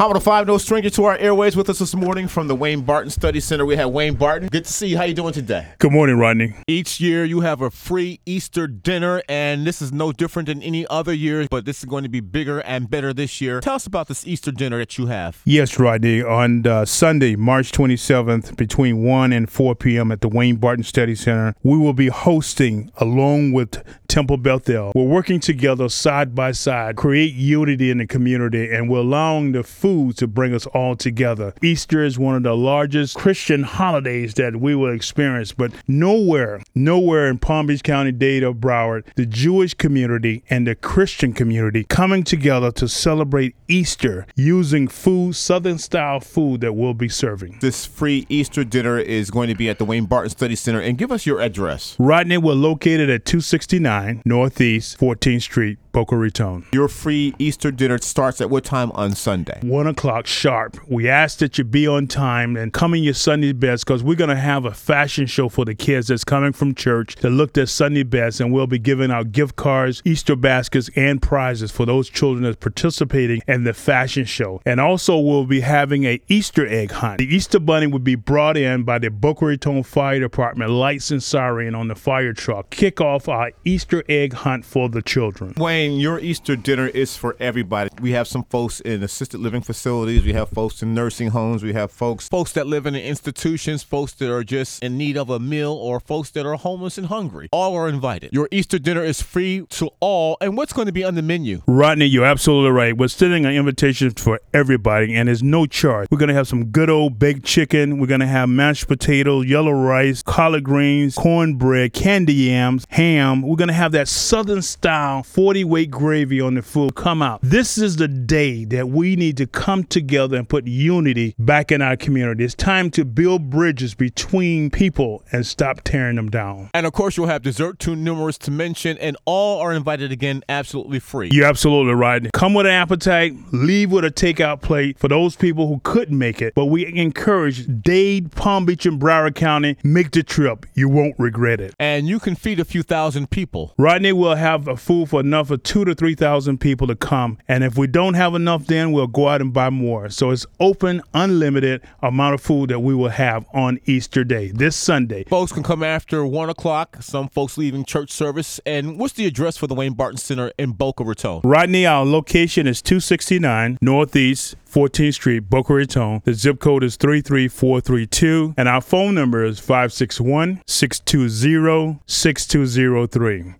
Hot 105, no stranger to our airways. With us this morning from the Wayne Barton Study Center, we have Wayne Barton. Good to see you. How you doing today? Good morning, Rodney. Each year you have a free Easter dinner, and this is no different than any other year, but this is going to be bigger and better this year. Tell us about this Easter dinner that you have. Yes, Rodney. On Sunday, March 27th, between 1 and 4 p.m. at the Wayne Barton Study Center, we will be hosting, along with Temple Bethel. We're working together side by side, create unity in the community, and we're allowing the food to bring us all together. Easter is one of the largest Christian holidays that we will experience, but nowhere in Palm Beach County, Dade, or Broward, the Jewish community and the Christian community coming together to celebrate Easter using food, Southern-style food that we'll be serving. This free Easter dinner is going to be at the Wayne Barton Study Center, and give us your address. Rodney, we're located at 269 Northeast 14th Street, Boca Raton. Your free Easter dinner starts at what time on Sunday? 1 o'clock sharp. We ask that you be on time and come in your Sunday best, because we're going to have a fashion show for the kids that's coming from church that look their Sunday best, and we'll be giving out gift cards, Easter baskets, and prizes for those children that's participating in the fashion show. And also we'll be having an Easter egg hunt. The Easter bunny will be brought in by the Boca Raton Fire Department, lights and siren on the fire truck. Kick off our Easter egg hunt for the children. Wayne, your Easter dinner is for everybody. We have some folks in assisted living facilities. We have folks in nursing homes. We have folks that live in institutions, folks that are just in need of a meal, or folks that are homeless and hungry. All are invited. Your Easter dinner is free to all. And what's going to be on the menu? Rodney, you're absolutely right. We're sending an invitation for everybody, and there's no charge. We're going to have some good old baked chicken. We're going to have mashed potatoes, yellow rice, collard greens, cornbread, candy yams, ham. We're going to have that Southern style 40-weight gravy on the food. Come out. This is the day that we need to come together and put unity back in our community. It's time to build bridges between people and stop tearing them down. And of course, you'll have dessert too numerous to mention, and all are invited, again, absolutely free. You're absolutely right. Come with an appetite, leave with a takeout plate for those people who couldn't make it. But we encourage Dade, Palm Beach, and Broward County, make the trip. You won't regret it. And you can feed a few thousand people. Rodney, will have a food for enough for 2,000 to 3,000 people to come. And if we don't have enough, then we'll go out and buy more. So it's open, unlimited amount of food that we will have on Easter Day, this Sunday. Folks can come after 1 o'clock. Some folks leaving church service. And what's the address for the Wayne Barton Center in Boca Raton? Rodney, our location is 269 Northeast 14th Street, Boca Raton. The zip code is 33432, and our phone number is 561-620-6203.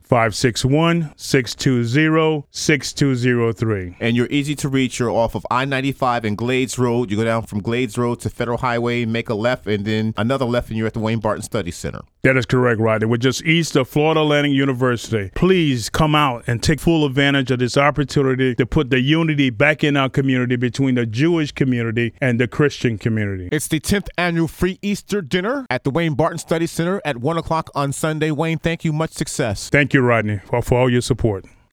561-620-6203. And you're easy to reach. You're off of I-95 and Glades Road. You go down from Glades Road to Federal Highway, make a left, and then another left, and you're at the Wayne Barton Study Center. That is correct, Rodney. We're just east of Florida Atlantic University. Please come out and take full advantage of this opportunity to put the unity back in our community between the Jewish community and the Christian community. It's the 10th annual free Easter dinner at the Wayne Barton Study Center at 1 o'clock on Sunday. Wayne, thank you. Much success. Thank you, Rodney, for all your support.